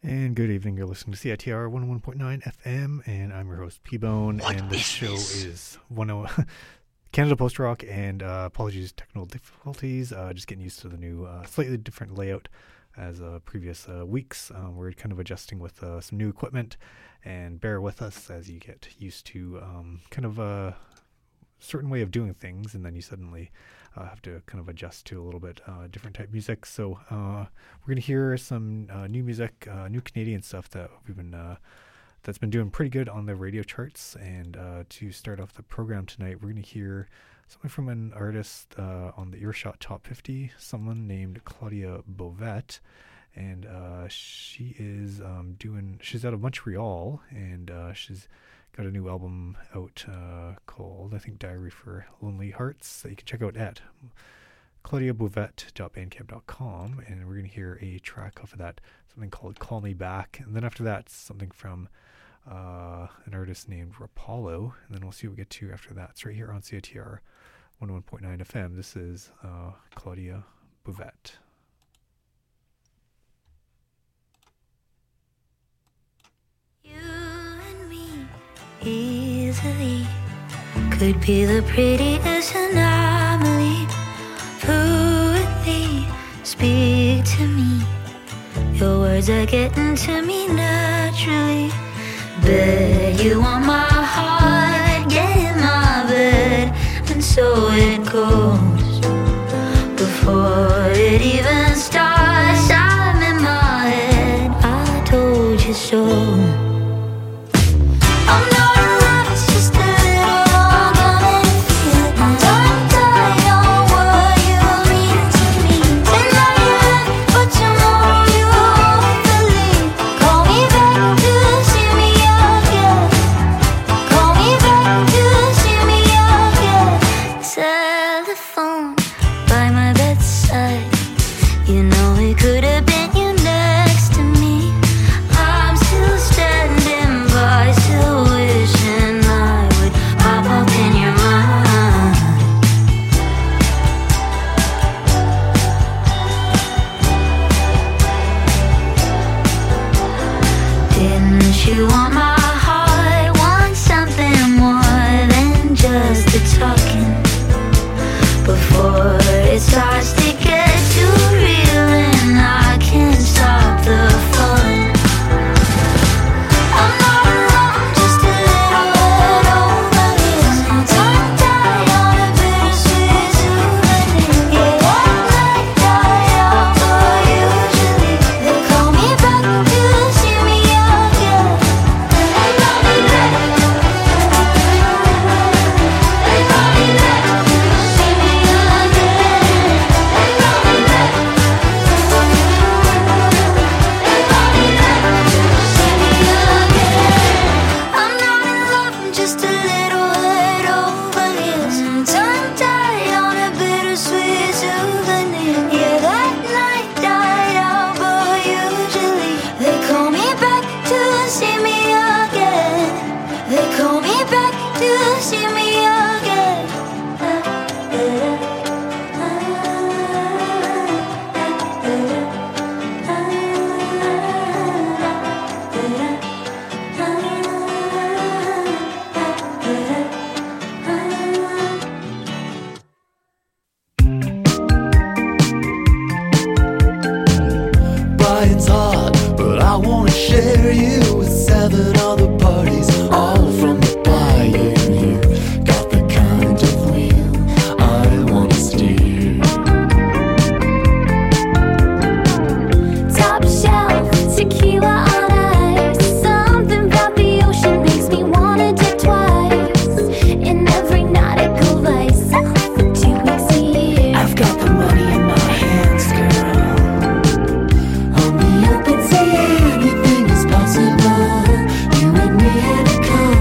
And good evening, you're listening to CITR 101.9 FM, and I'm your host, P-Bone, and this show is Canada Post Rock, and apologies, technical difficulties, just getting used to the new, slightly different layout as previous weeks. We're kind of adjusting with some new equipment, and bear with us as you get used to kind of a certain way of doing things, and then you suddenly have to kind of adjust to a little bit different type music. So we're going to hear some new music, new Canadian stuff that we've been that's been doing pretty good on the radio charts. And to start off the program tonight, we're going to hear something from an artist on the Earshot Top 50, someone named Claudia Beauvette. And she is she's out of Montreal, and she's got a new album out called, I think, Diary for Lonely Hearts, that you can check out at claudiabeauvette.bandcamp.com. And we're going to hear a track off of that, something called Call Me Back. And then after that, something from an artist named Rapallo. And then we'll see what we get to after that. It's right here on CITR 101.9 FM. This is Claudia Beauvette. Easily could be the prettiest anomaly. Fluently speak to me. Your words are getting to me naturally. Bet you want my heart, get in my bed, and so it goes. Before it even starts, I'm in my head. I told you so. I'm not anything is possible. You and me and a car.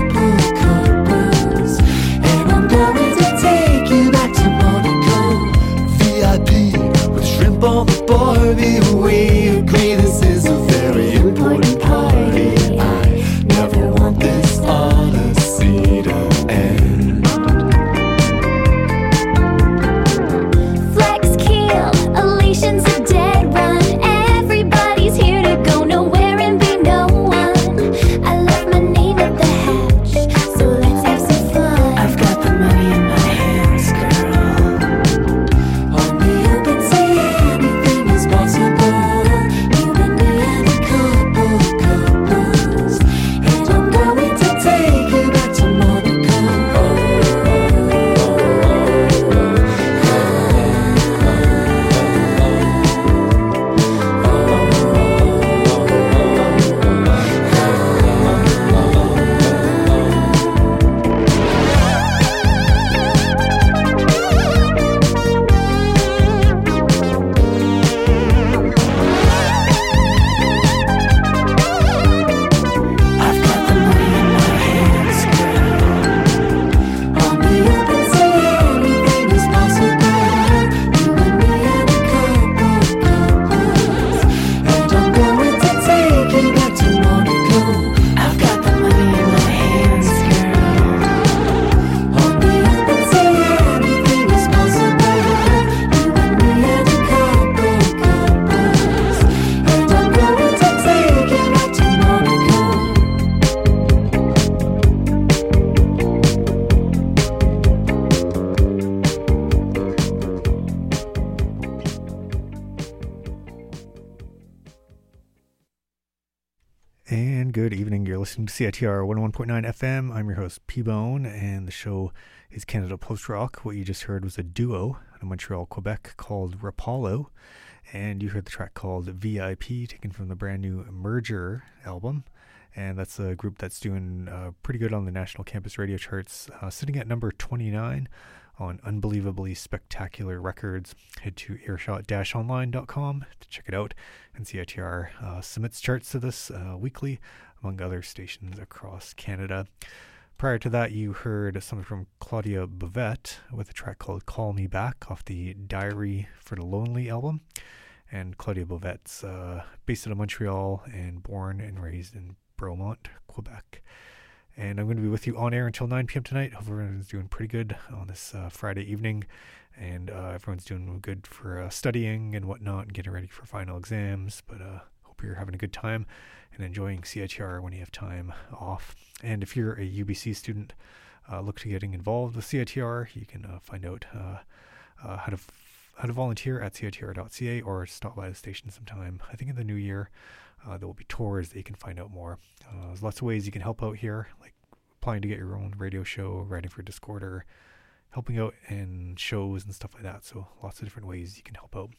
And good evening. You're listening to CITR 101.9 FM. I'm your host, P-Bone, and the show is Canada Post Rock. What you just heard was a duo out of Montreal, Quebec called Rapallo. And you heard the track called VIP, taken from the brand new Merger album. And that's a group that's doing pretty good on the national campus radio charts, sitting at number 29 on Unbelievably Spectacular Records. Head to earshot-online.com to check it out. And CITR submits charts to this weekly, among other stations across Canada. Prior to that, you heard something from Claudia Bouvette with a track called Call Me Back off the Diary for the Lonely album. And Claudia Bouvette's based out of Montreal and born and raised in Bromont, Quebec. And I'm going to be with you on air until 9 p.m. tonight. Hope everyone's doing pretty good on this Friday evening. And everyone's doing good for studying and whatnot and getting ready for final exams. But hope you're having a good time and enjoying CITR when you have time off. And if you're a UBC student, look to getting involved with CITR. You can find out how to volunteer at CITR.ca or stop by the station sometime. I think in the new year, there will be tours that you can find out more. There's lots of ways you can help out here, like applying to get your own radio show, writing for Discorder, helping out in shows and stuff like that. So lots of different ways you can help out.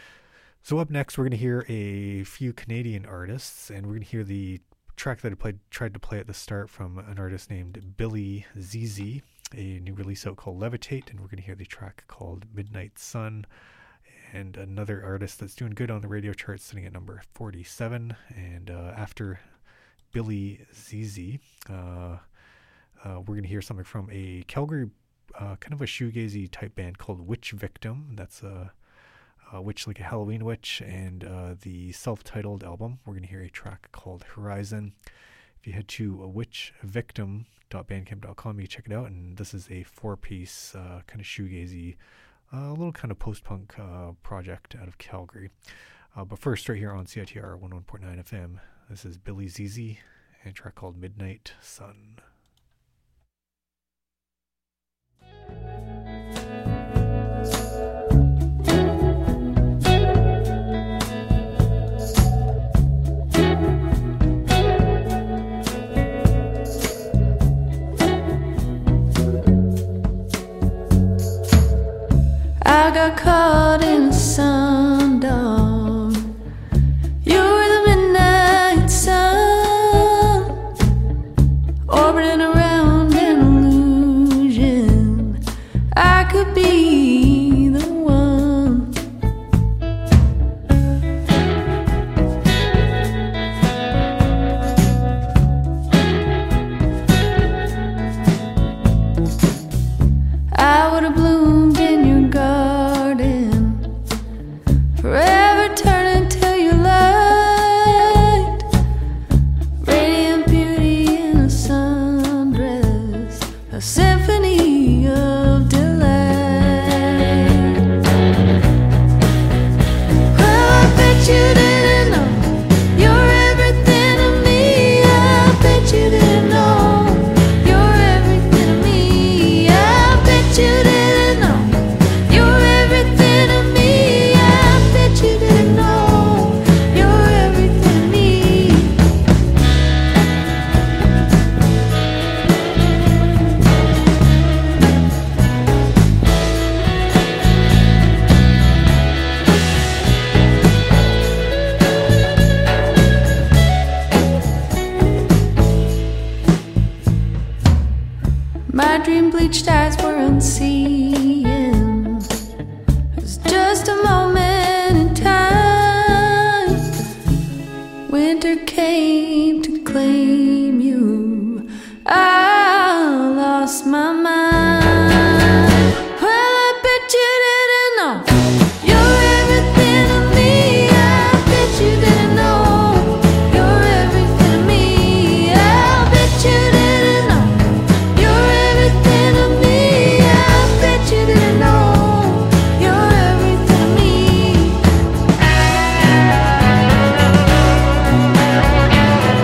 So up next, we're going to hear a few Canadian artists, and we're going to hear the track that I tried to play at the start from an artist named Billy ZZ, a new release out called Levitate, and we're going to hear the track called Midnight Sun. And another artist that's doing good on the radio charts, sitting at number 47. And after Billy ZZ, we're going to hear something from a Calgary, kind of a shoegazy type band called Witch Victim. That's a witch like a Halloween witch. And the self-titled album, we're going to hear a track called Horizon. If you head to witchvictim.bandcamp.com, you check it out. And this is a 4-piece kind of shoegazy, a little kind of post-punk project out of Calgary. But first, right here on CITR 101.9 FM, this is Billy ZZ and a track called Midnight Sun. I got caught in the sundown. You were the midnight sun, orbiting around an illusion. I could be the one. I would have bloomed in your garden, forever turning to your light, radiant beauty in a sundress, a symphony of delight. Well, I bet you didn't know you're everything to me. I bet you didn't know you're everything to me. I bet you didn't know you're everything to me. I bet you didn't know you're everything to me. My dream bleached eyes were unseeing. It was just a moment in time. Winter came to claim you. I lost my mind. Well, I bet you didn't know you're everything to me. I bet you didn't know you're everything to me. I bet you didn't know you're everything to me. I bet you didn't know you're everything to me.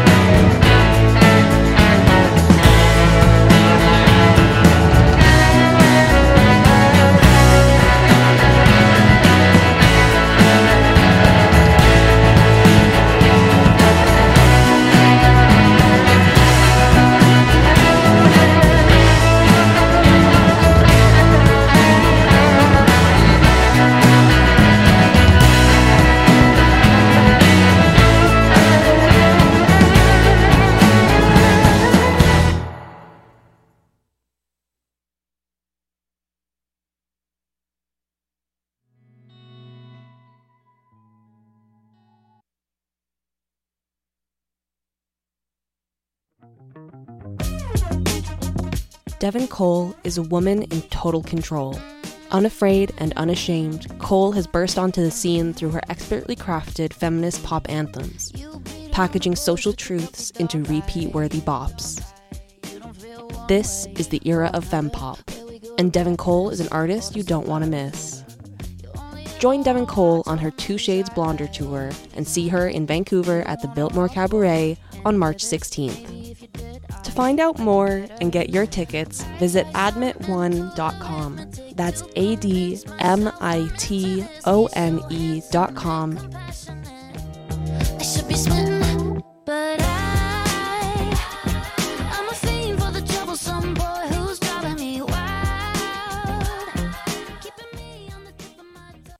Devin Cole is a woman in total control. Unafraid and unashamed, Cole has burst onto the scene through her expertly crafted feminist pop anthems, packaging social truths into repeat-worthy bops. This is the era of fempop, and Devin Cole is an artist you don't want to miss. Join Devin Cole on her Two Shades Blonder tour and see her in Vancouver at the Biltmore Cabaret on March 16th. To find out more and get your tickets, visit admit1.com. That's ADMITONE.com. I should be sweating, but I'm a fiend for the troublesome boy who's driving me wild, keeping me on the tip of my tongue.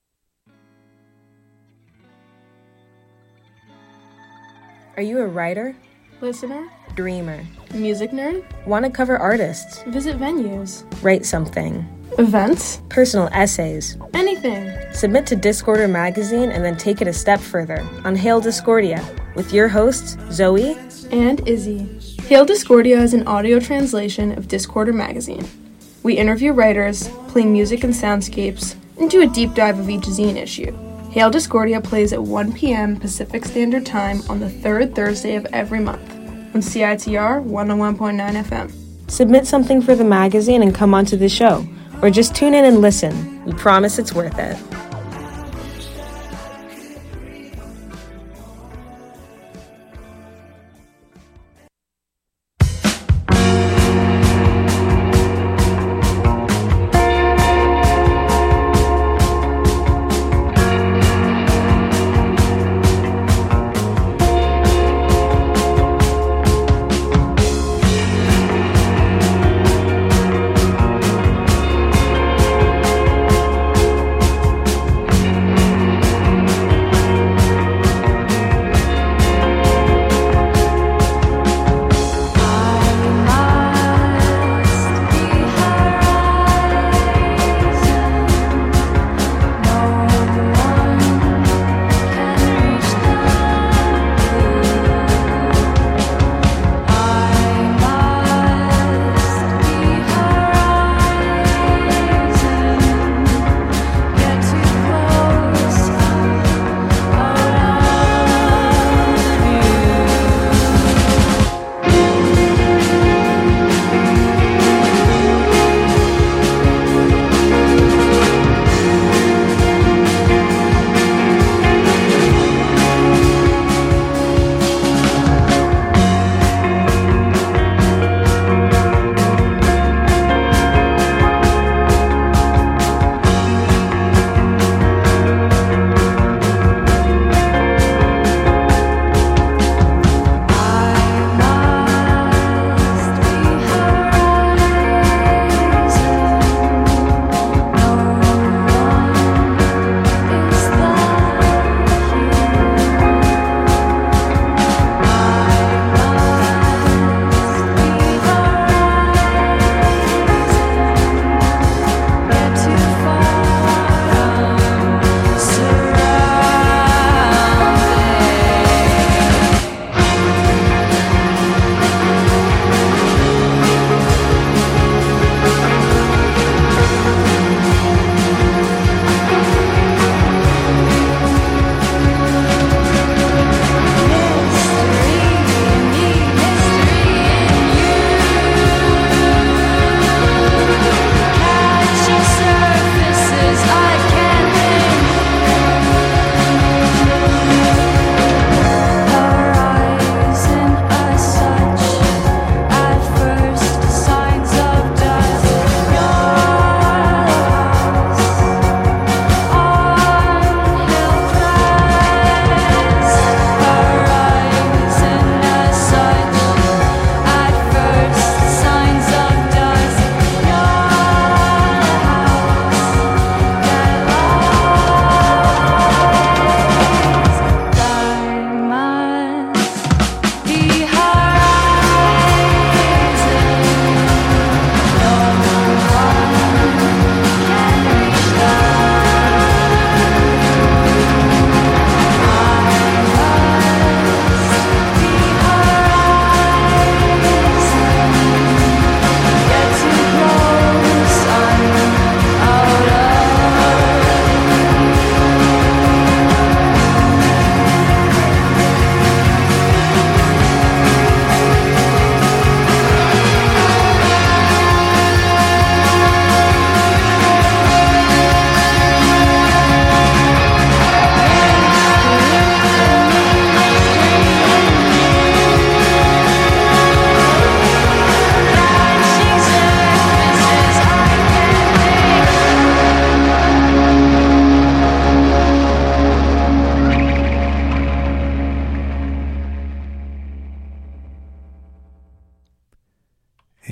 Are you a writer? Listener, Dreamer? music nerd, Want to cover artists? visit venues, Write something? events, Personal essays? anything. Submit to Discorder magazine and then take it a step further on Hail Discordia with your hosts, Zoe And Izzy. Hail Discordia is an audio translation of Discorder magazine. We interview writers, play music and soundscapes, and do a deep dive of each zine issue. Hail Discordia plays at 1 p.m. Pacific Standard Time on the third Thursday of every month on CITR 101.9 FM. Submit something for the magazine and come onto the show, or just tune in and listen. We promise it's worth it.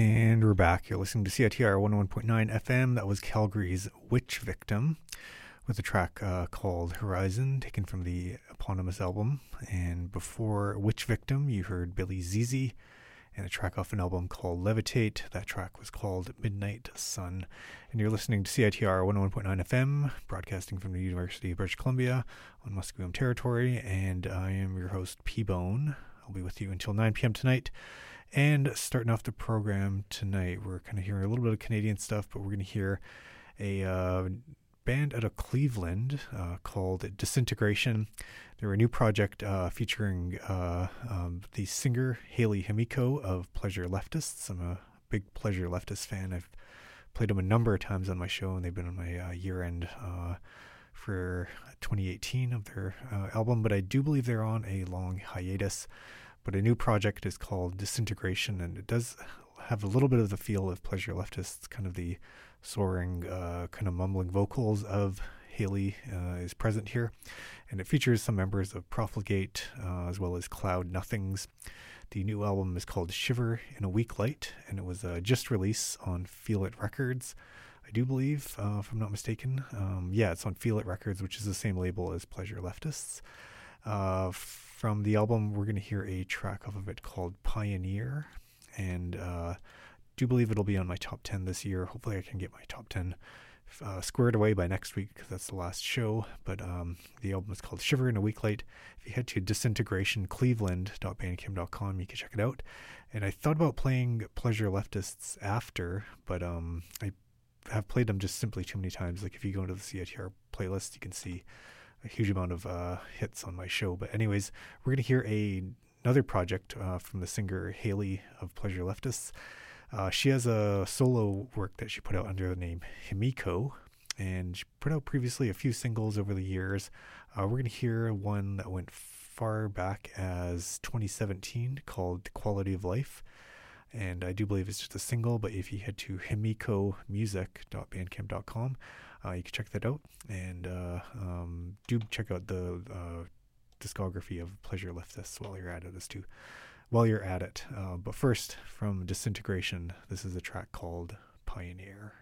And we're back. You're listening to CITR 101.9 FM. That was Calgary's Witch Victim with a track called Horizon, taken from the eponymous album. And before Witch Victim, you heard Billy Zizi and a track off an album called Levitate. That track was called Midnight Sun. And you're listening to CITR 101.9 FM, broadcasting from the University of British Columbia on Musqueam territory. And I am your host, P-Bone. I'll be with you until 9 p.m. tonight. And starting off the program tonight, we're kind of hearing a little bit of Canadian stuff, but we're going to hear a band out of Cleveland called Disintegration. They're a new project featuring the singer Hayley Himiko of Pleasure Leftists. I'm a big Pleasure Leftist fan. I've played them a number of times on my show, and they've been on my year-end for 2018 of their album, but I do believe they're on a long hiatus. But a new project is called Disintegration, and it does have a little bit of the feel of Pleasure Leftists, kind of the soaring, kind of mumbling vocals of Hayley is present here. And it features some members of Profligate, as well as Cloud Nothings. The new album is called Shiver in a Weak Light, and it was just released on Feel It Records, I do believe, if I'm not mistaken. Yeah, it's on Feel It Records, which is the same label as Pleasure Leftists. From the album, we're going to hear a track off of it called Pioneer, and do believe it'll be on my top 10 this year. Hopefully I can get my top 10 squared away by next week, because that's the last show. But the album is called Shiver in a Weak Light. If you head to disintegrationcleveland.bandcamp.com, you can check it out. And I thought about playing Pleasure Leftists after, but I have played them just simply too many times. Like if you go into the CITR playlist, you can see a huge amount of hits on my show. But anyways, we're going to hear another project from the singer Hayley of Pleasure Leftists. She has a solo work that she put out under the name Himiko, and she put out previously a few singles over the years. We're going to hear one that went far back as 2017 called The Quality of Life. And I do believe it's just a single, but if you head to himikomusic.bandcamp.com, you can check that out. And do check out the discography of Pleasure Leftists while you're at it. But first, from Disintegration, this is a track called Pioneer.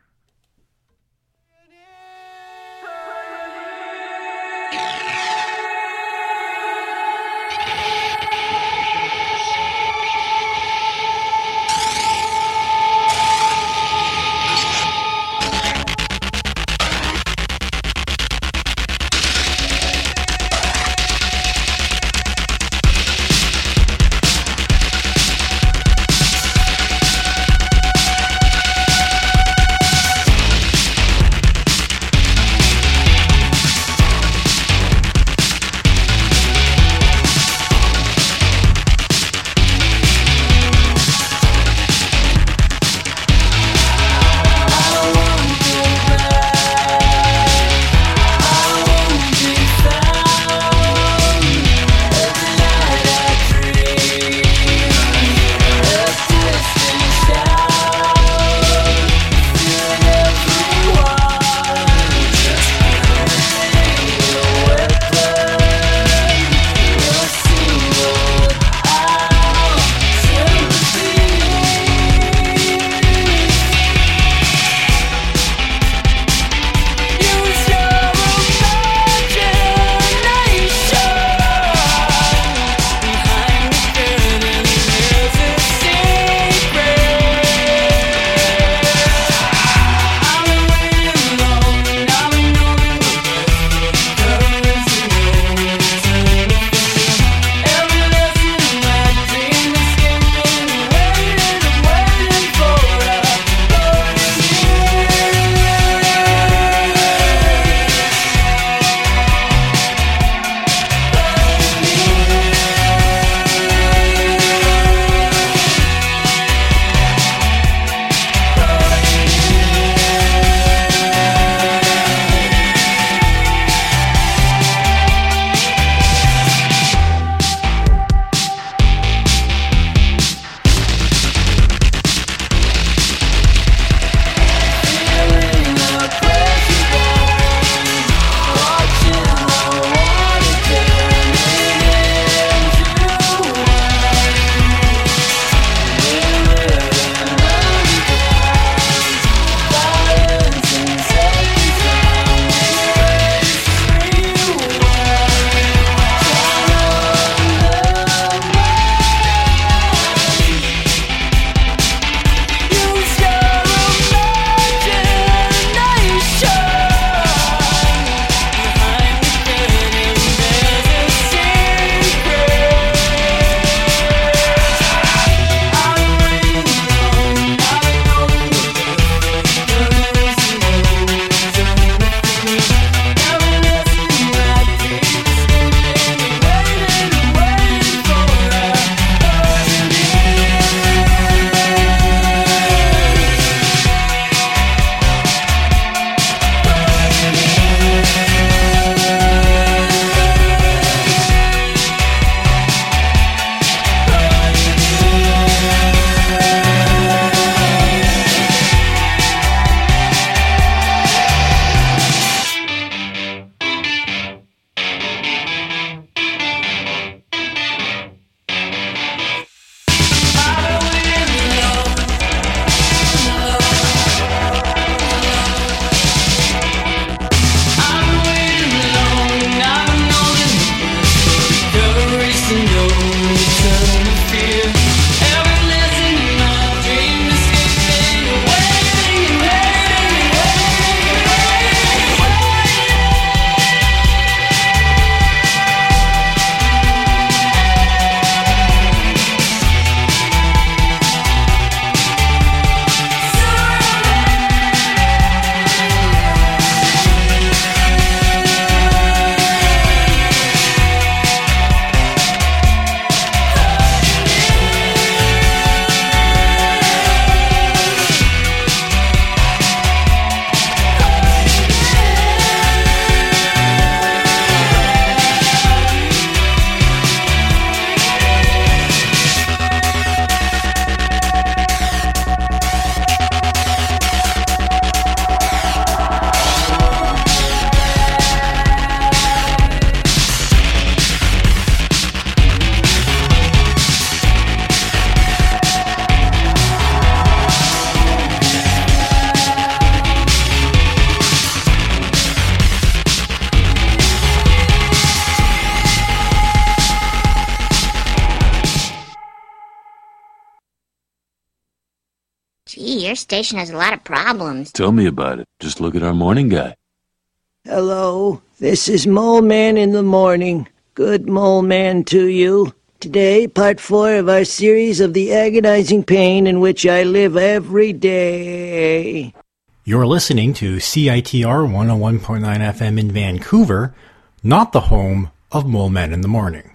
Gee, your station has a lot of problems. Tell me about it. Just look at our morning guy. Hello, this is Mole Man in the morning. Good Mole Man to you. Today, part 4 of our series of the agonizing pain in which I live every day. You're listening to CITR 101.9 FM in Vancouver, not the home of Mole Man in the Morning.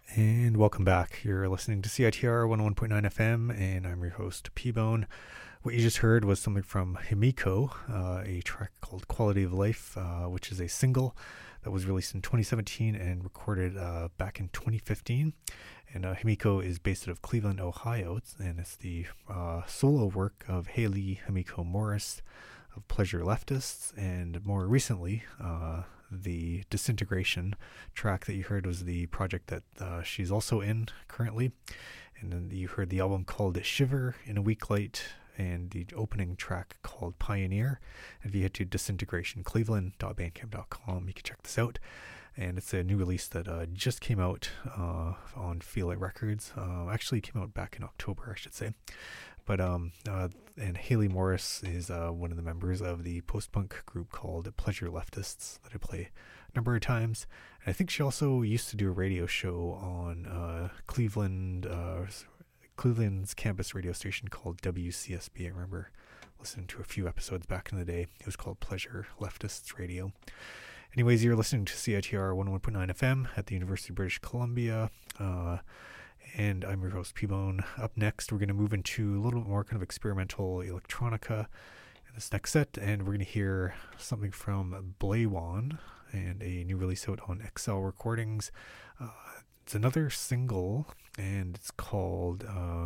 And welcome back. You're listening to CITR 101.9 FM, and I'm your host, P-Bone. What you just heard was something from Himiko, a track called Quality of Life, which is a single that was released in 2017 and recorded back in 2015. And Himiko is based out of Cleveland, Ohio, and it's the solo work of Haley Himiko Morris of Pleasure Leftists, and more recently, the Disintegration track that you heard was the project that she's also in currently. And then you heard the album called Shiver in a Weak Light, and the opening track called Pioneer. And if you head to disintegrationcleveland.bandcamp.com, you can check this out. And it's a new release that just came out on Feel It Records. Actually came out back in October, I should say. But and Haley Morris is one of the members of the post-punk group called Pleasure Leftists that I play a number of times. And I think she also used to do a radio show on Cleveland's campus radio station called WCSB. I remember listening to a few episodes back in the day. It was called Pleasure Leftists Radio. Anyways, you're listening to CITR 101.9 FM at the University of British Columbia. And I'm your host, P-Bone. Up next, we're going to move into a little bit more kind of experimental electronica in this next set. And we're going to hear something from Blaywan and a new release out on XL Recordings. It's another single, and it's called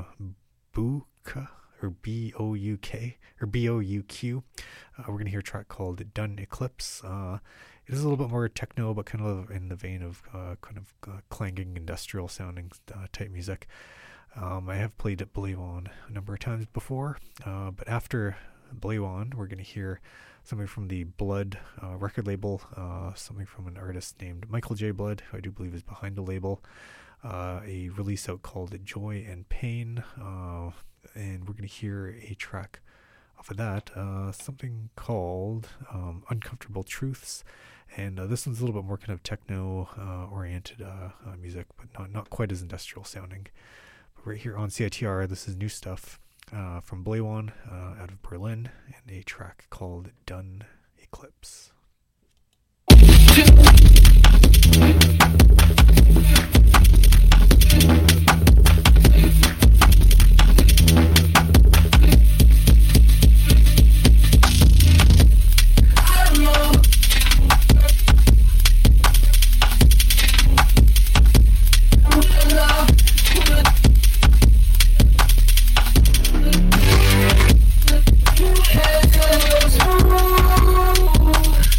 Bouq, or B-O-U-K, or B-O-U-Q. We're going to hear a track called Dun Eclipse. It is a little bit more techno, but kind of in the vein of clanging, industrial sounding type music. I have played at Blaywan a number of times before, but after Blaywan, we're going to hear something from the Blood record label, something from an artist named Michael J. Blood, who I do believe is behind the label, a release out called Joy and Pain, and we're going to hear a track off of that, something called Uncomfortable Truths. And this one's a little bit more kind of techno-oriented music, but not quite as industrial sounding. But right here on CITR, this is new stuff from Blaywan out of Berlin, and a track called Dun Eclipse. Oh,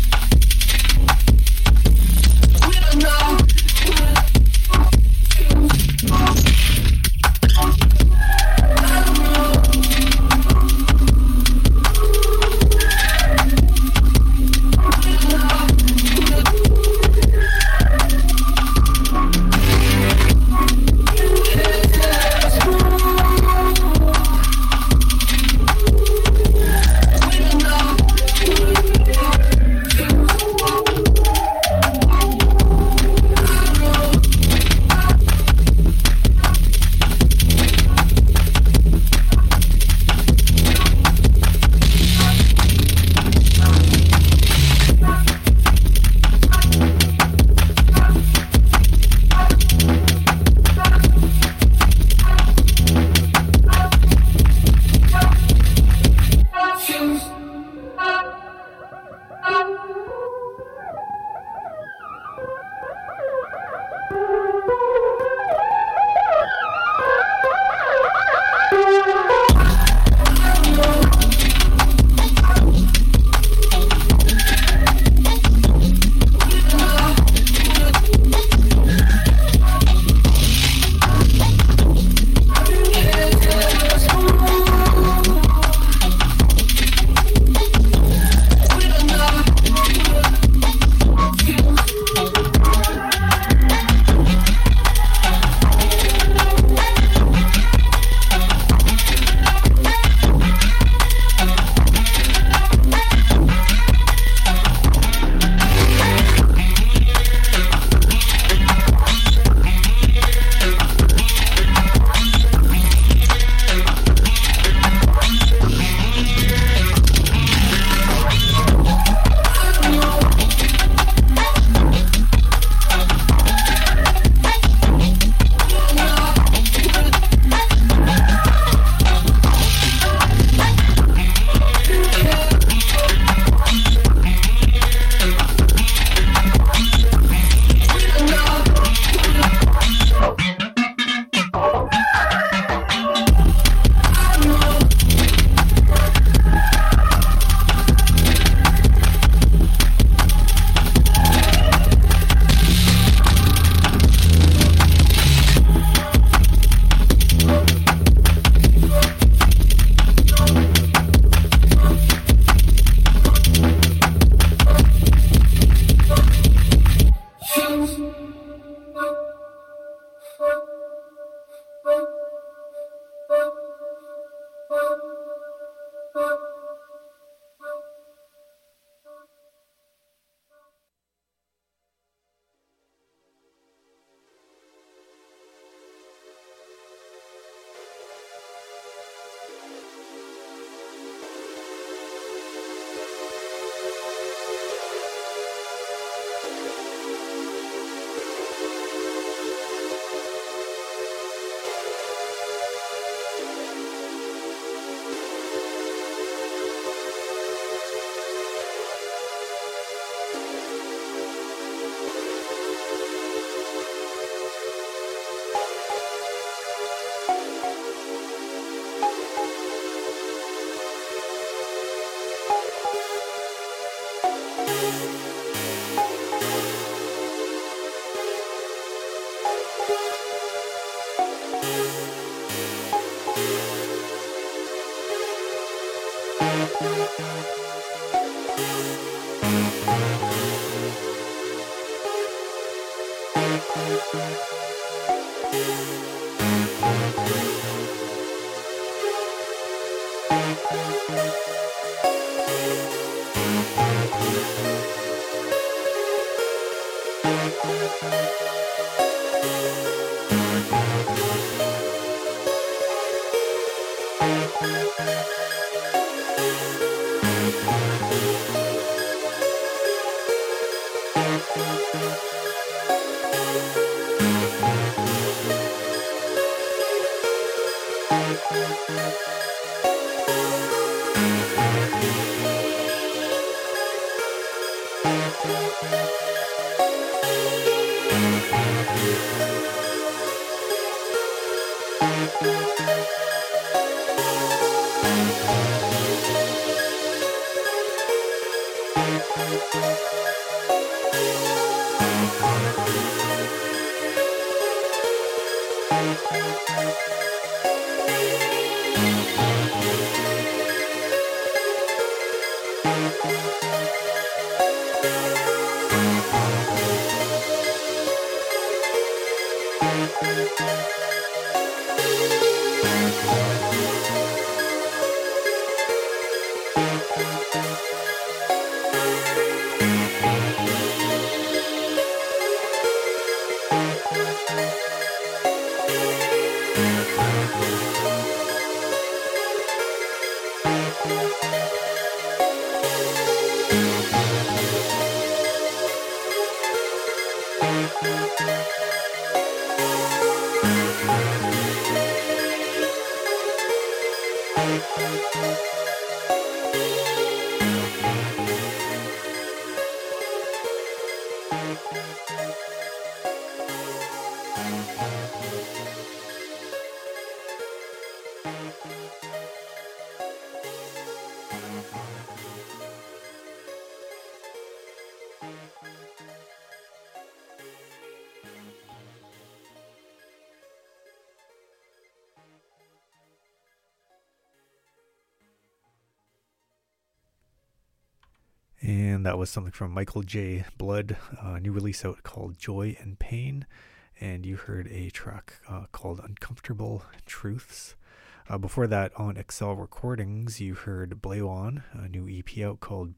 And that was something from Michael J. Blood, a new release out called Joy and Pain. And you heard a track called Uncomfortable Truths. Before that, on Excel Recordings, you heard Blaywan, a new EP out called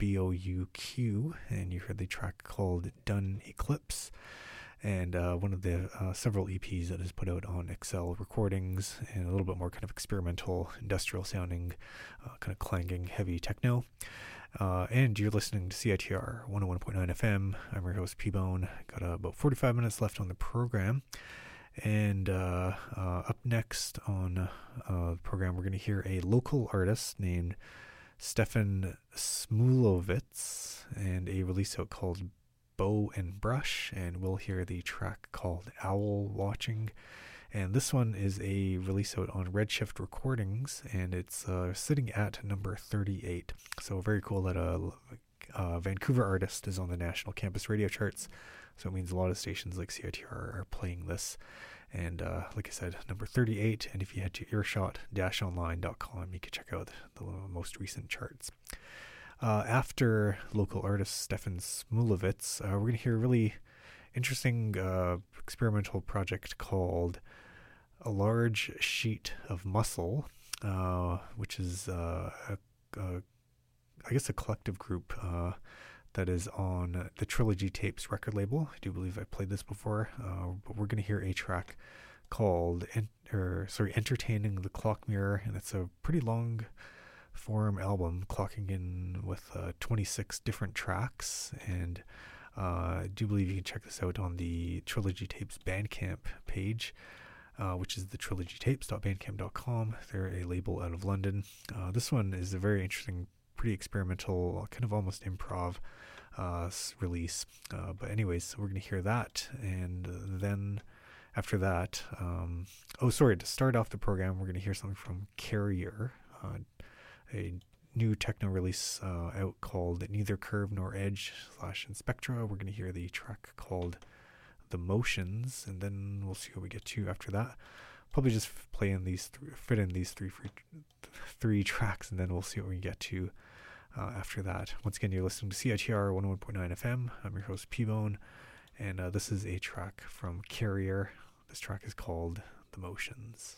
BOUQ. And you heard the track called Dun Eclipse. And one of the several EPs that is put out on Excel Recordings, and a little bit more kind of experimental, industrial sounding, kind of clanging, heavy techno. And you're listening to CITR 101.9 FM. I'm your host, P-Bone. Got about 45 minutes left on the program. And up next on the program, we're going to hear a local artist named Stefan Smulovitz and a release out called Bow and Brush. And we'll hear the track called Owl Watching. And this one is a release out on Redshift Recordings, and it's sitting at number 38. So very cool that a Vancouver artist is on the national campus radio charts. So it means a lot of stations like CITR are playing this. And like I said, number 38. And if you head to earshot-online.com, you can check out the most recent charts. After local artist Stefan Smulovitz, we're going to hear a really interesting experimental project called A Large Sheet of Muscle, which is I guess a collective group that is on the Trilogy Tapes record label. I do believe I played this before, but we're going to hear a track called Entertaining the Clock Mirror, and it's a pretty long form album, clocking in with 26 different tracks. And I do believe you can check this out on the Trilogy Tapes Bandcamp page, which is the trilogytapes.bandcamp.com. They're a label out of London. This one is a very interesting, pretty experimental, kind of almost improv release. But anyways, we're going to hear that. And then after that, to start off the program, we're going to hear something from Carrier, a new techno release out called Neither Curve Nor Edge /Inspectra. We're going to hear the track called The Motions, and then we'll see what we get to after that. Probably just fit in these 3 tracks, and then we'll see what we get to after that. Once again, you're listening to CITR 101.9 FM. I'm your host, P-Bone, and this is a track from Carrier. This track is called The Motions.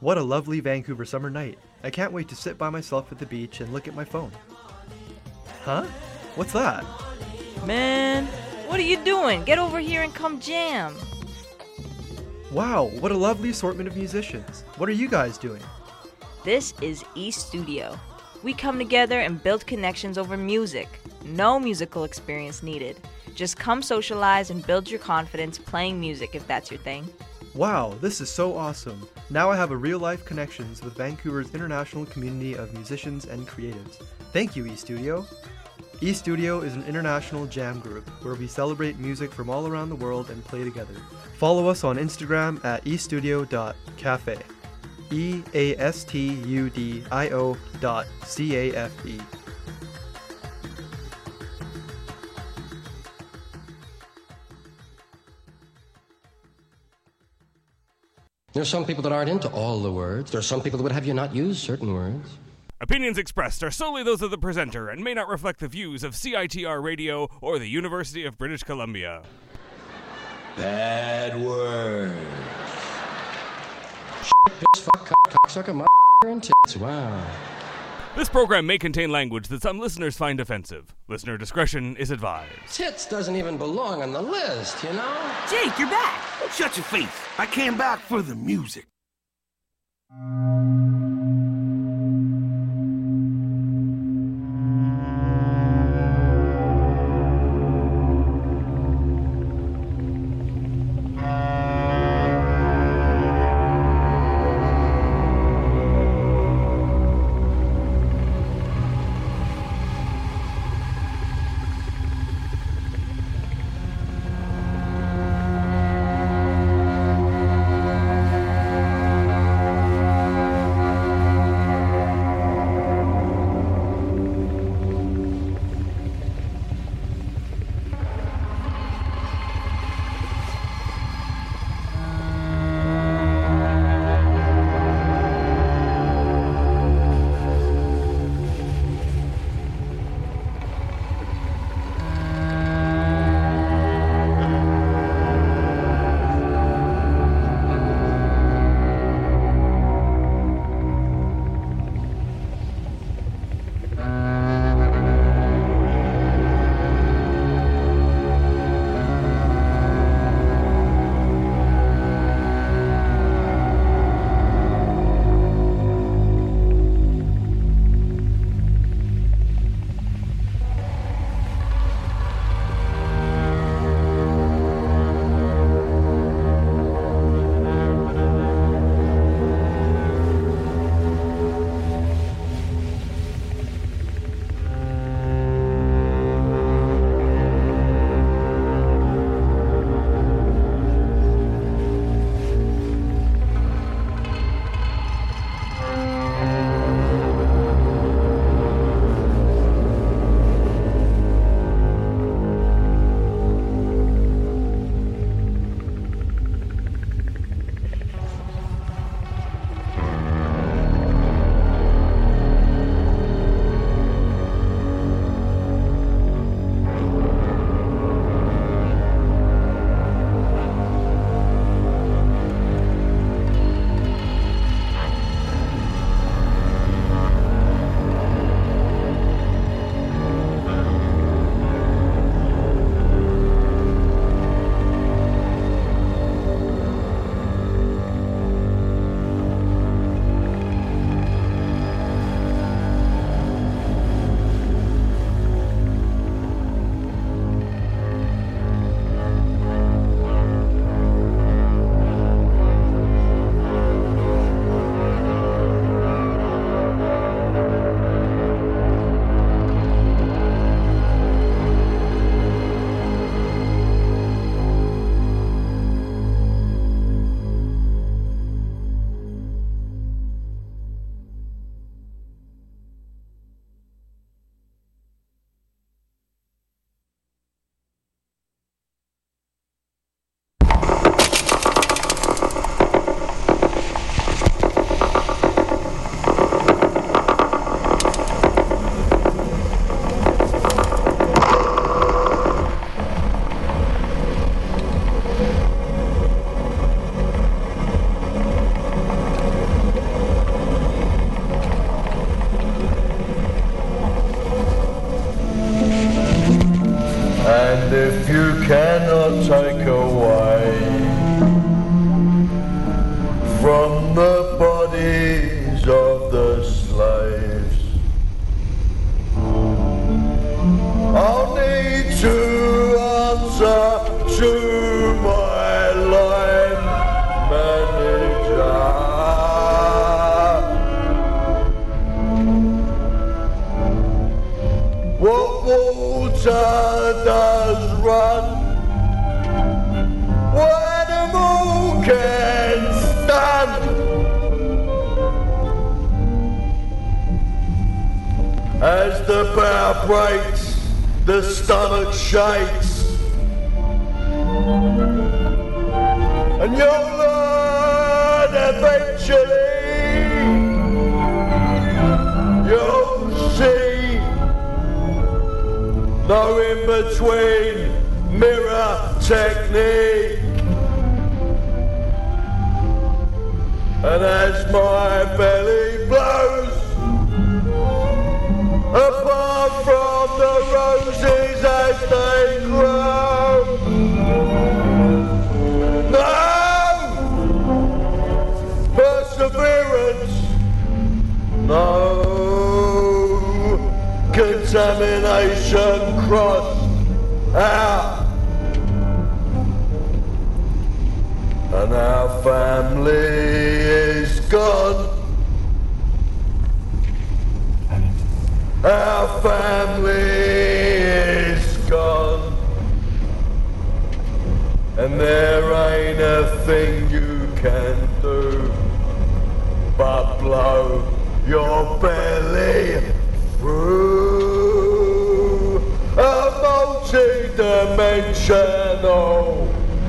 What a lovely Vancouver summer night. I can't wait to sit by myself at the beach and look at my phone. Huh? What's that? Man, what are you doing? Get over here and come jam. Wow, what a lovely assortment of musicians. What are you guys doing? This is East Studio. We come together and build connections over music. No musical experience needed. Just come socialize and build your confidence playing music if that's your thing. Wow, this is so awesome. Now I have a real-life connections with Vancouver's international community of musicians and creatives. Thank you, eStudio. eStudio is an international jam group where we celebrate music from all around the world and play together. Follow us on Instagram at estudio.cafe. eastudio.cafe. There are some people that aren't into all the words. There are some people that would have you not use certain words. Opinions expressed are solely those of the presenter and may not reflect the views of CITR Radio or the University of British Columbia. Bad words. Shit, piss, fuck, cocksucker, mother, and tits. Wow. This program may contain language that some listeners find offensive. Listener discretion is advised. Tits doesn't even belong on the list, you know? Jake, you're back. Shut your face. I came back for the music. cannot take away from the bodies of the slaves. I'll need to answer to my line manager. What water does run when a moon can stand? As the bow breaks, the stomach shakes, and you'll learn eventually. You'll see no in between mirror technique. And as my belly blows, apart from the roses as they grow, no perseverance, no contamination crossed out, and our family is gone. Our family is gone, and there ain't a thing you can do but blow your belly through a multi-dimensional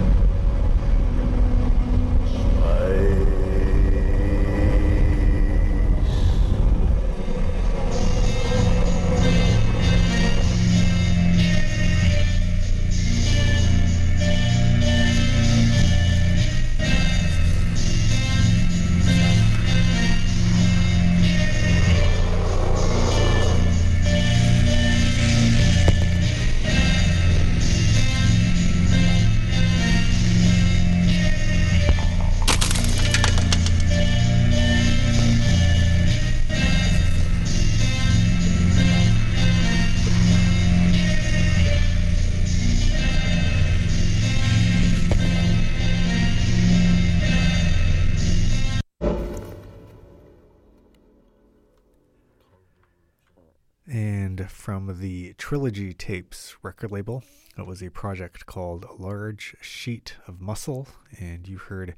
from the Trilogy Tapes record label. It was a project called A Large Sheet of Muscle, and you heard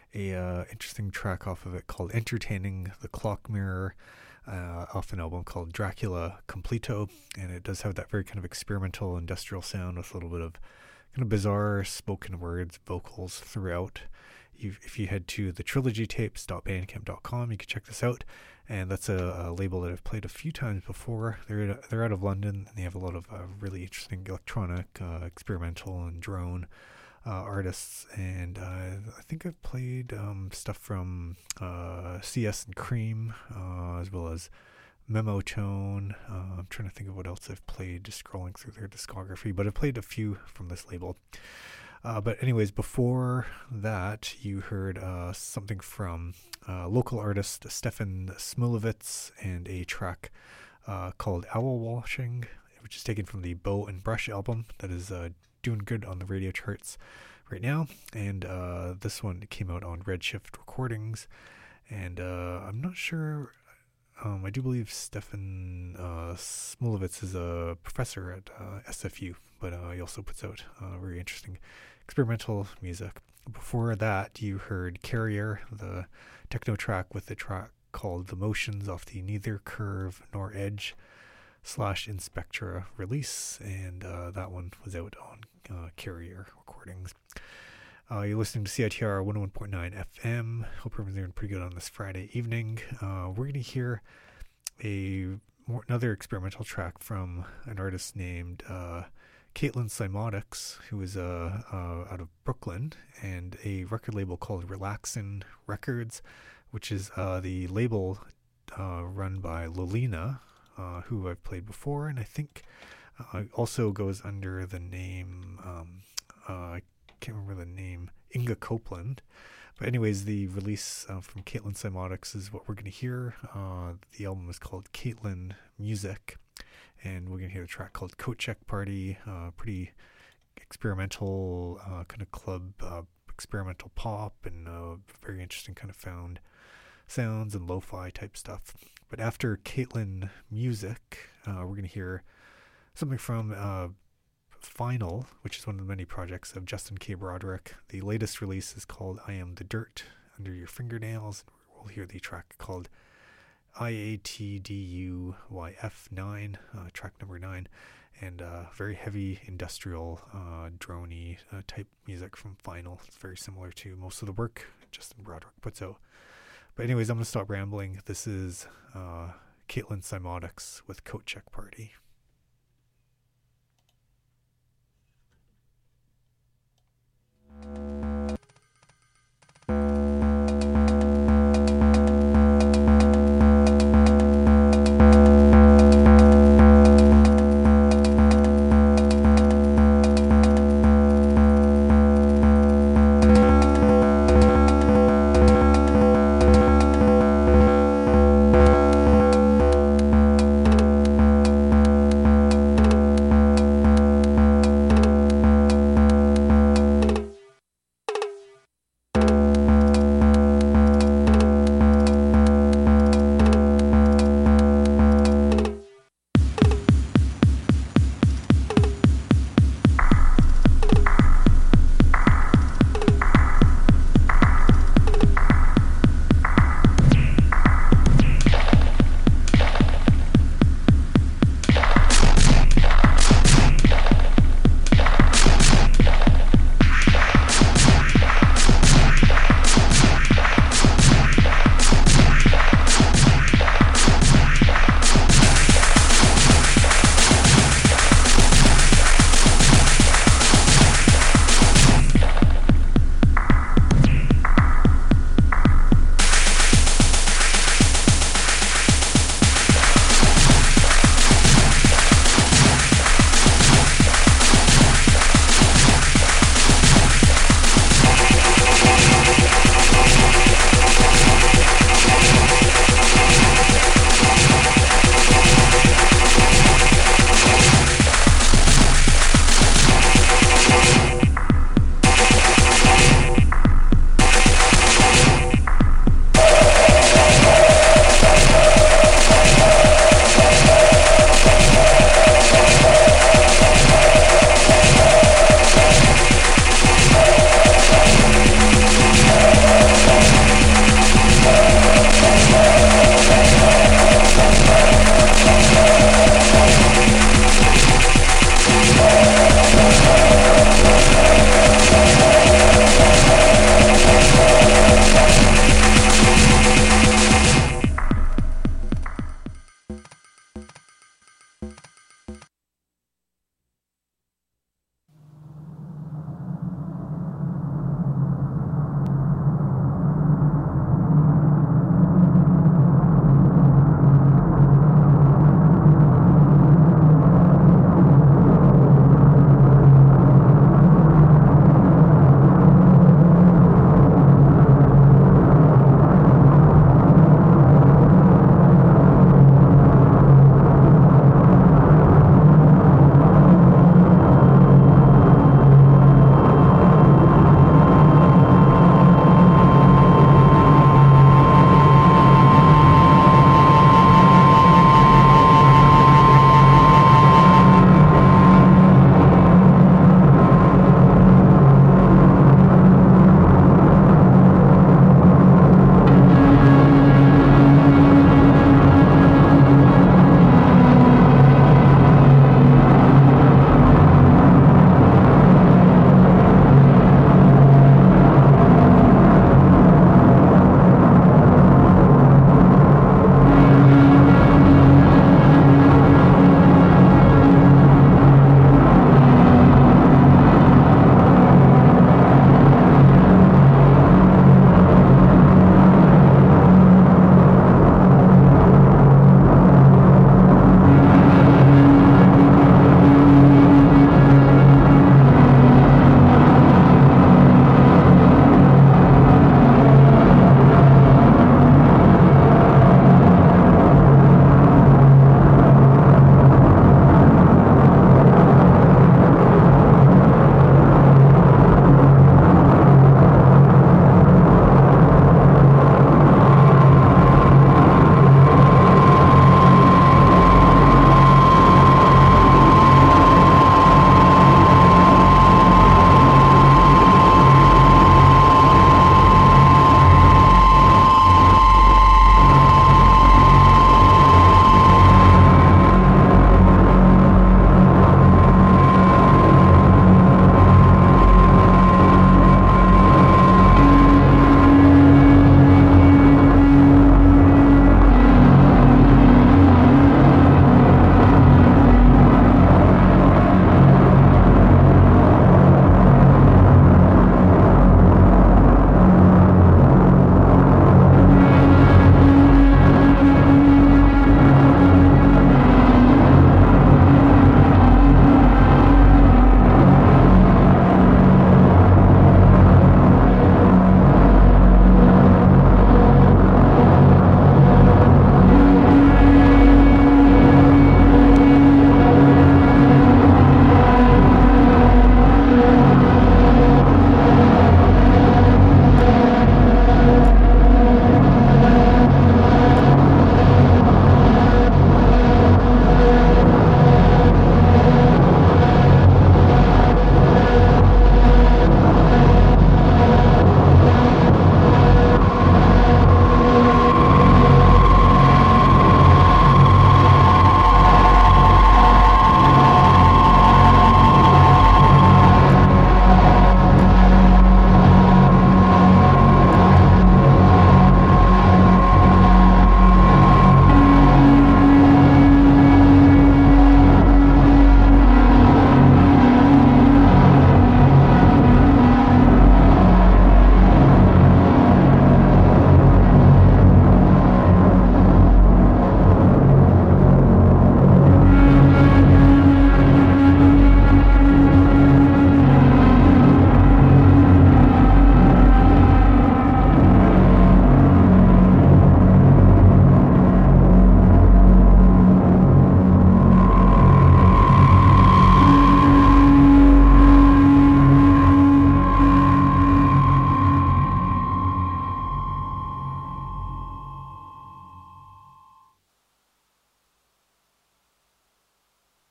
a interesting track off of it called Entertaining the Clock Mirror, off an album called Dracula Completo, and it does have that very kind of experimental industrial sound with a little bit of kind of bizarre spoken words, vocals throughout. If you head to the trilogytapes.bandcamp.com, you can check this out. And that's a label that I've played a few times before. They're out of London, and they have a lot of really interesting electronic, experimental, and drone artists. And I think I've played stuff from CS and Cream, as well as Memo Tone. I'm trying to think of what else I've played, just scrolling through their discography. But I've played a few from this label. But anyways, before that, you heard something from local artist Stefan Smulovitz and a track called Owl Washing, which is taken from the Bow and Brush album that is doing good on the radio charts right now. And this one came out on Redshift Recordings. And I'm not sure, I do believe Stefan Smulovitz is a professor at SFU, but he also puts out very interesting experimental music. Before that, you heard Carrier, the techno track with the track called The Motions off the Neither Curve Nor Edge /Inspectra release, and that one was out on Carrier Recordings. You're listening to CITR 101.9 FM. Hope everyone's doing pretty good on this Friday evening. We're going to hear another experimental track from an artist named Caitlin Cymotics, who is out of Brooklyn, and a record label called Relaxin Records, which is the label run by Lolina, who I've played before, and I think Also goes under the name, I can't remember the name, Inga Copeland. But anyways, the release from Caitlin Cymotics is what we're going to hear. The album is called Caitlin Music, and we're going to hear a track called Coat Check Party, pretty experimental kind of club, experimental pop, and very interesting kind of found sounds and lo-fi type stuff. But after Caitlin Music, we're going to hear something from Final, which is one of the many projects of Justin K. Broderick. The latest release is called I Am the Dirt Under Your Fingernails. We'll hear the track called IATDUYF9, track number 9, and very heavy industrial, droney type music from Final. It's very similar to most of the work Justin Broderick puts out. But anyways, I'm going to stop rambling. This is Caitlin Cymotics with Coat Check Party.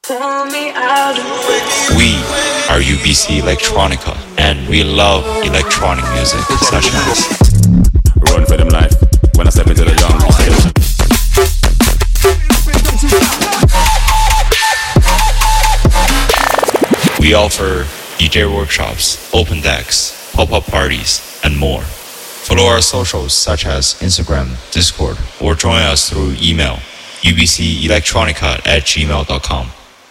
We are UBC Electronica, and we love electronic music such as Run for them life when I step into the jungle. We offer DJ workshops, open decks, pop-up parties, and more. Follow our socials such as Instagram, Discord, or join us through email ubcelectronica@gmail.com.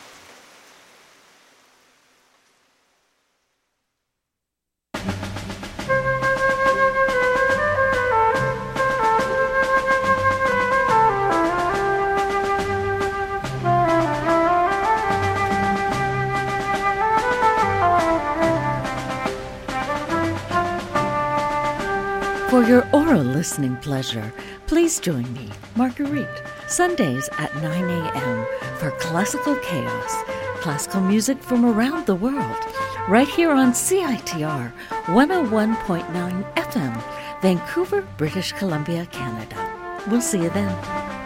For your oral listening pleasure, please join me, Marguerite, Sundays at 9 a.m. for Classical Chaos, classical music from around the world, right here on CITR 101.9 FM, Vancouver, British Columbia, Canada. We'll see you then.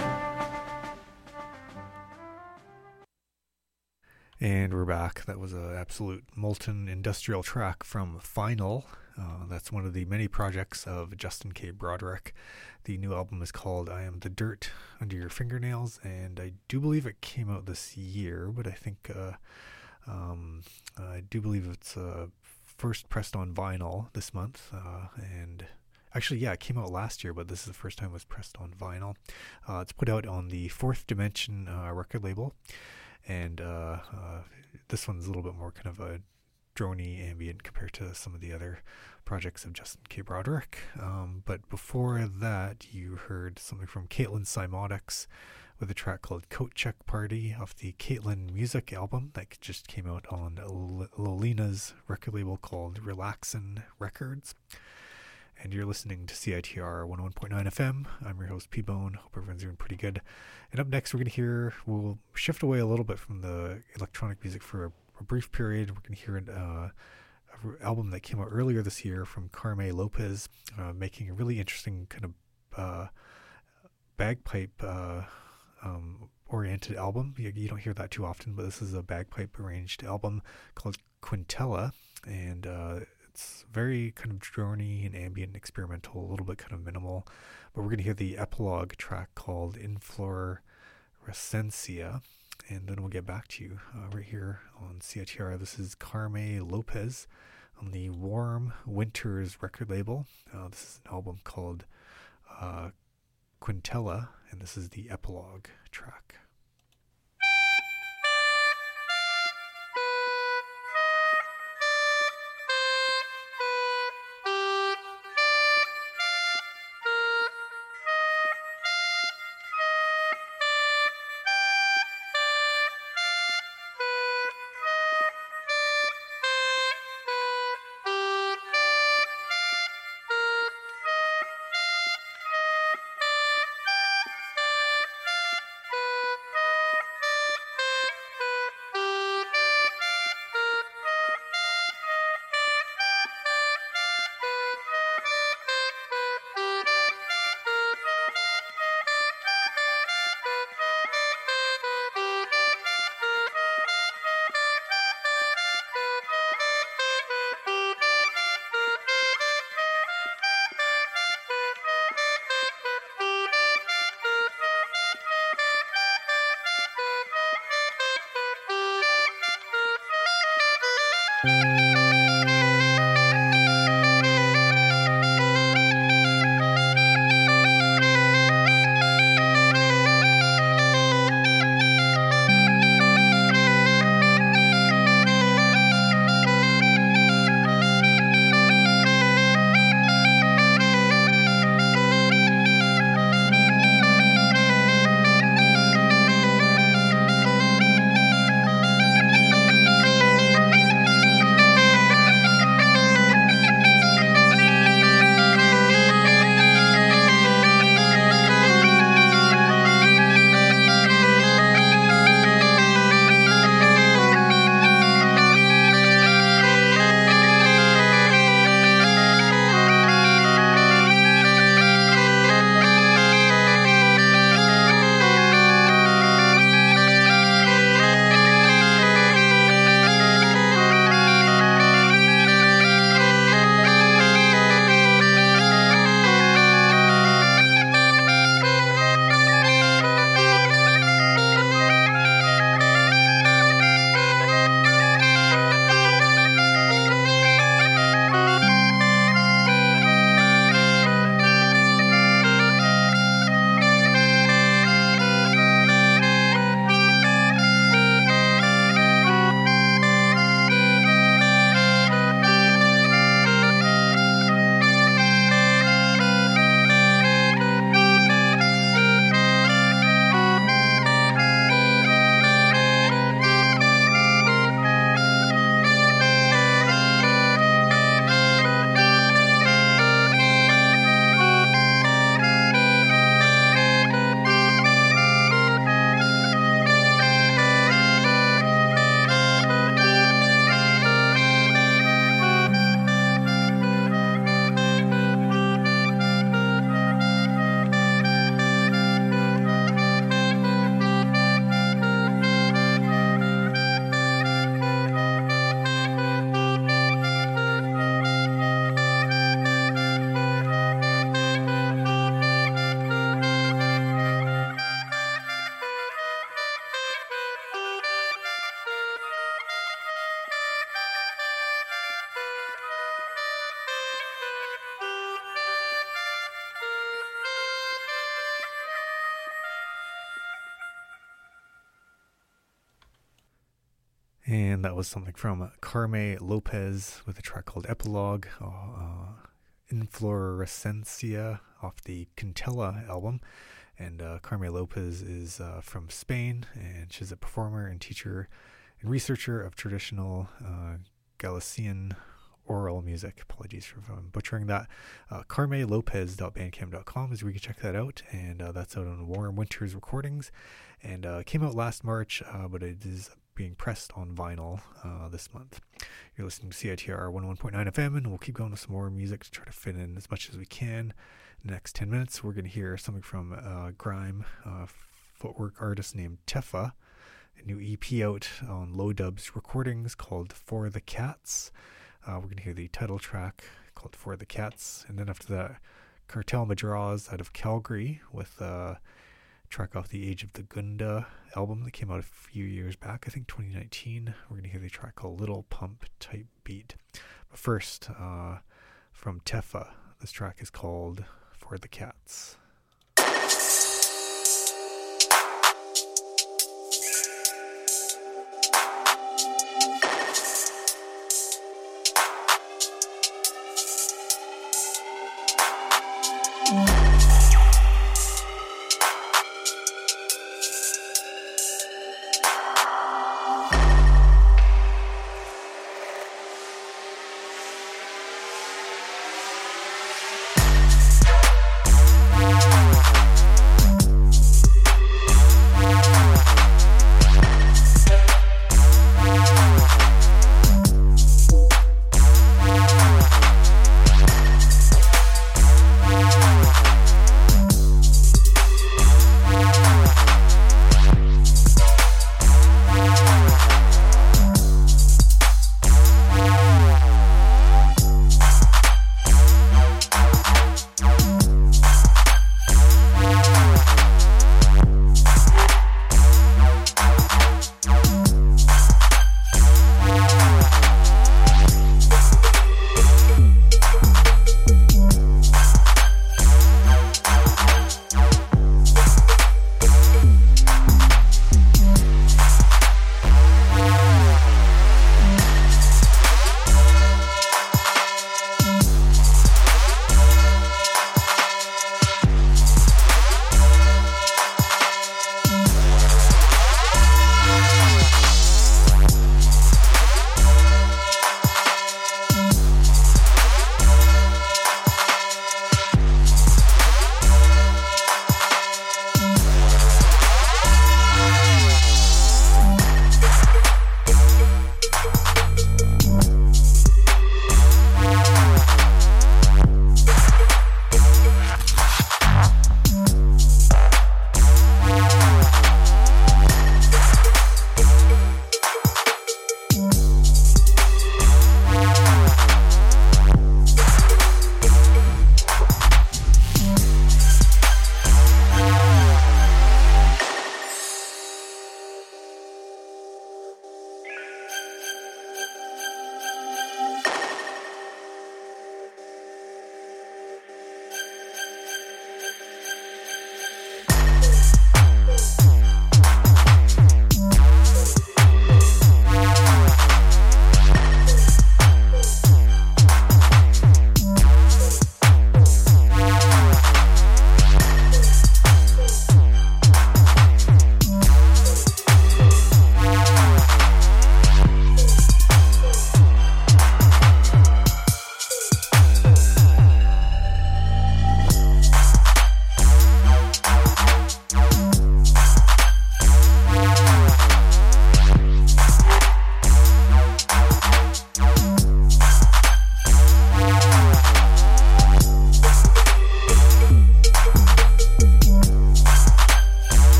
And we're back. That was an absolute molten industrial track from Final. That's one of the many projects of Justin K. Broderick. The new album is called I Am the Dirt Under Your Fingernails, and I do believe it came out this year, but I think I do believe it's first pressed on vinyl this month. And actually, yeah, it came out last year, but this is the first time it was pressed on vinyl. It's put out on the Fourth Dimension record label, and this one's a little bit more kind of a drony ambient compared to some of the other projects of Justin K. Broderick. But before that, you heard something from Caitlin Cymotics with a track called Coat Check Party off the Caitlin Music album that just came out on Lolina's record label called Relaxin' Records. And you're listening to CITR 101.9 FM. I'm your host, P-Bone. Hope everyone's doing pretty good. And up next, we'll shift away a little bit from the electronic music for a brief period. We're going to hear an album that came out earlier this year from Carme Lopez, making a really interesting kind of bagpipe oriented album. You don't hear that too often, but this is a bagpipe arranged album called Quintella, and it's very kind of drony and ambient and experimental, a little bit kind of minimal. But we're going to hear the epilogue track called Inflorescencia, and then we'll get back to you right here on CITR. This is Carme Lopez on the Warm Winters record label. This is an album called Quintella, and this is the epilogue track. And that was something from Carme Lopez with a track called Epilogue, Inflorescencia off the Quintela album. And Carme Lopez is from Spain, and she's a performer and teacher and researcher of traditional Galician oral music. Apologies for butchering that. CarmeLopez.bandcamp.com is where you can check that out, and that's out on Warm Winters Recordings, and came out last March, but it is being pressed on vinyl this month. You're listening to CITR 101.9 FM, and we'll keep going with some more music to try to fit in as much as we can. In the next 10 minutes, we're going to hear something from grime footwork artist named Tefa, a new EP out on Low Dubs Recordings called For the Cats. We're going to hear the title track called For the Cats, and then after that, Cartel Madras out of Calgary with a track off the Age of the Gunda album that came out a few years back, I think 2019. We're going to hear the track called Little Pump Type Beat. But first, from Tefa, this track is called For the Cats.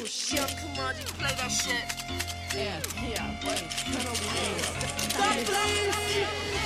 shit. Come on, just play that shit. Yeah, wait. Stop, please.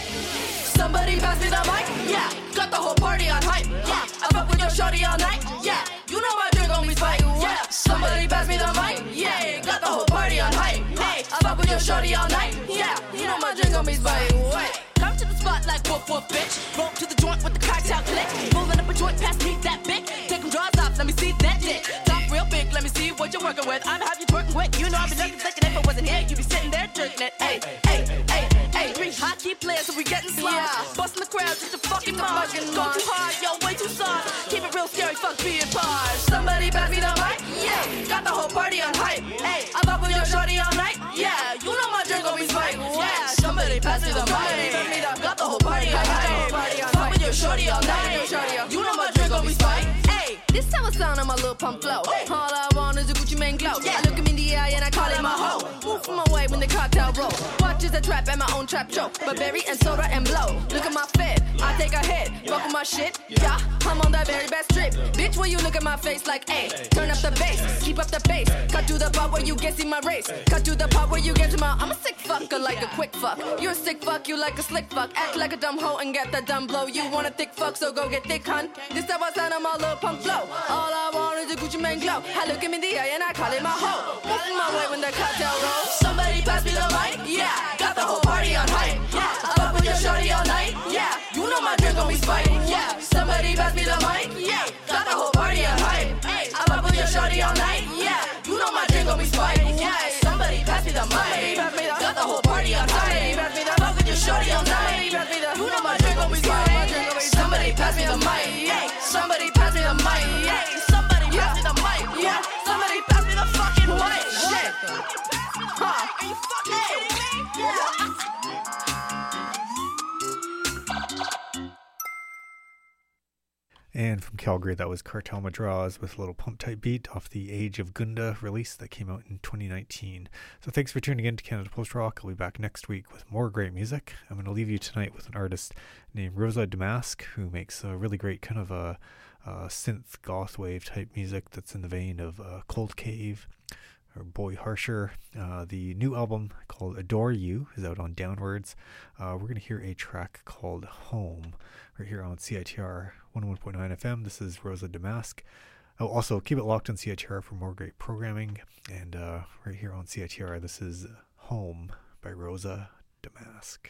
Somebody pass me the mic, yeah. Got the whole party on hype, yeah. I fuck with your shorty all night, yeah. You know my drink on me spike, yeah. Somebody pass me the mic, yeah. Got the whole party on hype, hey. I fuck with your shorty all night, yeah. You know my drink on me spike, wait. Come to the spot like woof woof, bitch. Roll to the joint with the cocktail click. Rolling up a joint, pass me that big. Take them drawers off, let me see that dick. Top real big, let me see what you're working with. I'ma have you twerking with. You know I've been looking thinking if I wasn't here, you'd be sitting there jerking it. Hey, hey, hey, hey. Three hot key players, so we getting slow. Yeah. Busting the crowd just to fucking march. Go too hard, yo, way too soft. Keep it real scary, fuck being part. Somebody pass me the mic, yeah. Got the whole party on hype. Hey, I fuck with your shorty all night, yeah. You know my drink gon' be spiked, yeah. Somebody pass me the mic. Got the whole party on hype. Fuck with your shorty all night. You know my drink gon' be spiked. Hey, this how I sound on my little pump flow. All I want is a Gucci Mane glow. I look him in the eye and I call it my hoe. Move from my way when the cocktail roll. Watch as I trap and my own trap joke. But berry and soda and blow. Look at my fit, I take a hit. Fuck with my shit, yeah. I'm on that very best trip. Bitch, when you look at my face like, hey, turn up the bass, keep up the pace. Cut to the part where you get see my race. Cut to the part where you get to my. I'm a sick fucker like a quick fuck. You're a sick fuck, you like a slick fuck. Act like a dumb hoe and get the dumb blow. You want a thick fuck, so go get thick, hun. This how I sound on my little pump flow. All I want is a Gucci Mane glow. I look him in the eye and I call it my hoe. Moving my way when the cocktail rolls. Somebody pass me the mic, yeah. Got the whole party on hype, yeah. I fuck with your shorty all night, yeah. You know my drink gon' be spiked, yeah. Somebody pass me the mic, yeah. Got the whole party on hype, hey. I fuck with your shorty all night, yeah. You know my drink gon' be spiked, yeah. Somebody pass me the mic, got the whole party on hype. I fuck with your shorty all night, you know my drink gon' be spiked. Somebody pass me the mic, yeah. Somebody pass me the mic, yeah. Somebody pass me the mic, yeah. Somebody pass me the fucking mic, shit. Huh? Are you fucking kidding me? Yeah. And from Calgary, that was Cartel Madras with a little pump type beat off the Age of Gunda release that came out in 2019. So thanks for tuning in to Canada Post Rock. I'll be back next week with more great music. I'm going to leave you tonight with an artist named Rosa Damask, who makes a really great kind of a synth goth wave type music that's in the vein of Cold Cave or Boy Harsher. The new album called Adore You is out on Downwards. We're going to hear a track called Home right here on CITR 101.9 FM. This is Rosa Damask. Oh, also, keep it locked on CITR for more great programming. And right here on CITR, this is Home by Rosa Damask.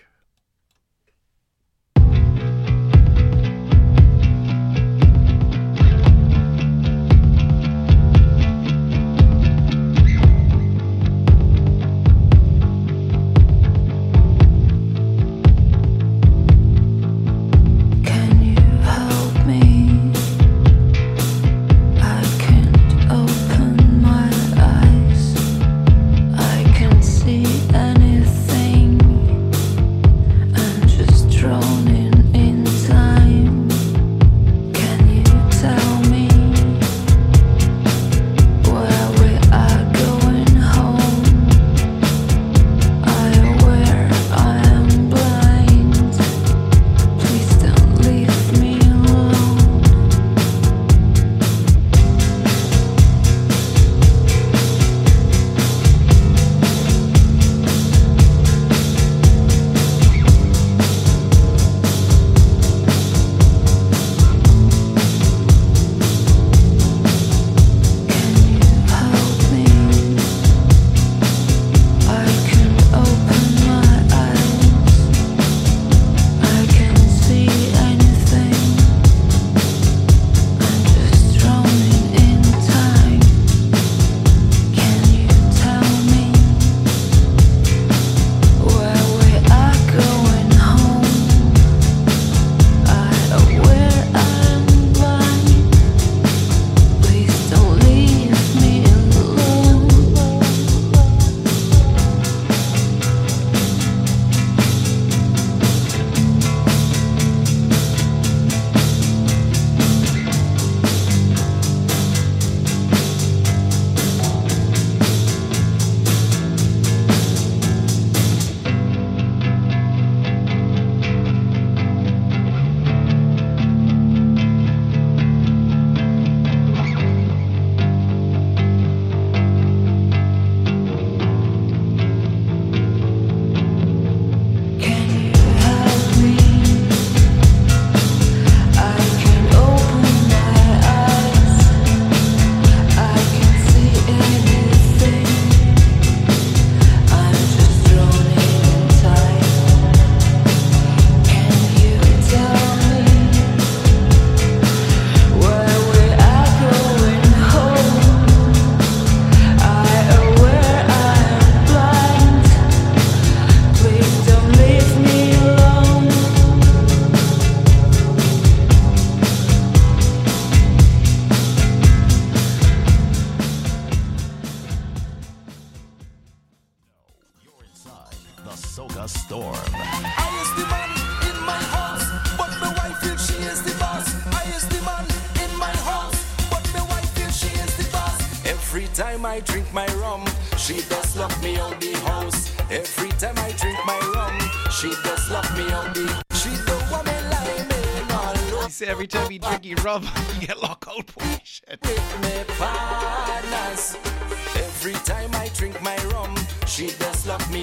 See anything Soca Storm. I is the man in my house, but my wife feels she is the boss. I is the man in my house, but my wife feels she is the boss. Every time I drink my rum, she does lock me out the house. Every time I drink my rum, she does lock me out the. She don't want me like me alone. He said every time you drink your rum, you get locked out for your shit. With me partners. Every time I drink my rum, she does lock me